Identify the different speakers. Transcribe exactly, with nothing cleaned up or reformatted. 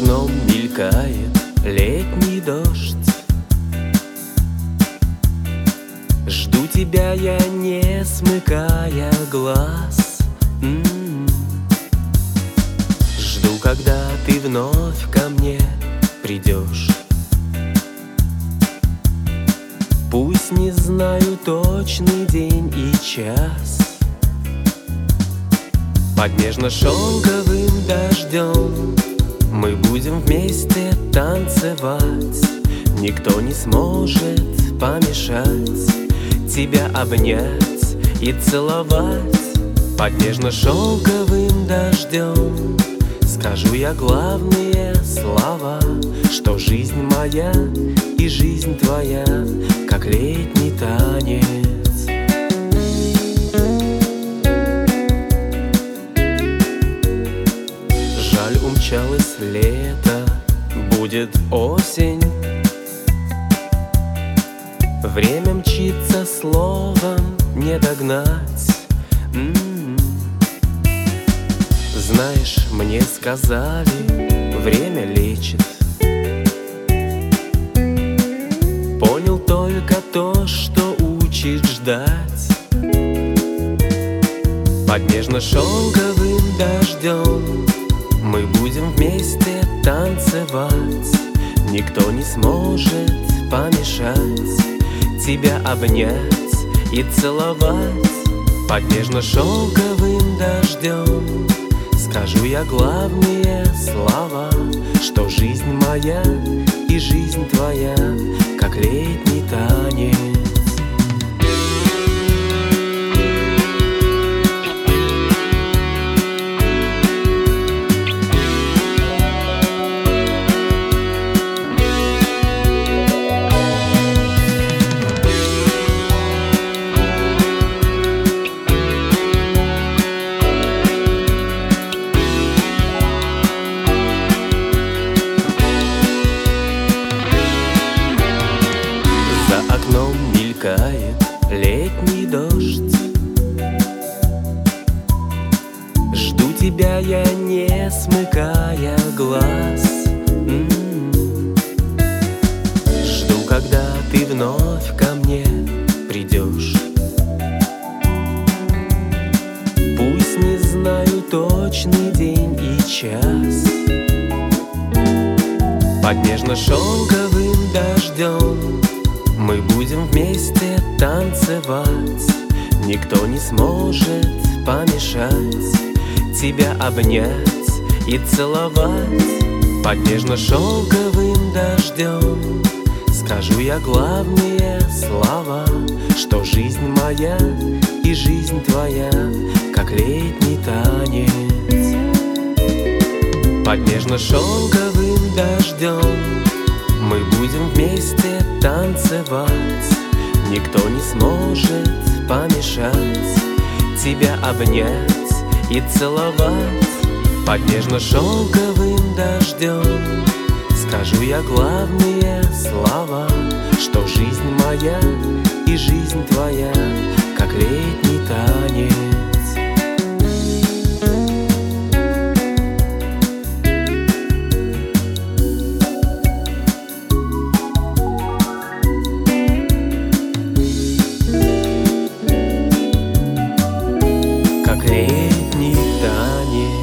Speaker 1: окном мелькает летний дождь. Жду тебя я, не смыкая глаз. М-м-м. Жду, когда ты вновь ко мне придешь. Пусть не знаю точный день и час, под нежно-шелковым дождем мы будем вместе танцевать. Никто не сможет помешать тебя обнять и целовать. Под нежно-шелковым дождем скажу я главные слова, что жизнь моя и жизнь твоя, как летний танец. Жаль, умчалось лето, будет осень. Время мчится, словом не догнать. М-м-м. Знаешь, мне сказали, время лечит. Понял только то, что учит ждать. Под нежно-шелковым дождем мы будем вместе танцевать. Никто не сможет помешать тебя обнять и целовать. Под нежно-шелковым дождем скажу я главные слова, что жизнь моя и жизнь твоя, как летний танец. За окном мелькает летний дождь. Жду тебя я, не смыкая глаз. М-м-м. Жду, когда ты вновь ко мне придешь. Пусть не знаю точный день и час, под нежно-шелковым дождем мы будем вместе танцевать. Никто не сможет помешать тебя обнять и целовать. Под нежно-шелковым дождем скажу я главные слова, что жизнь моя и жизнь твоя, как летний танец. Под нежно-шелковым дождем мы будем вместе танцевать. Никто не сможет помешать тебя обнять и целовать. Под нежно-шелковым дождем скажу я главные слова, что жизнь моя и жизнь твоя, как летний танец. Как летний танец.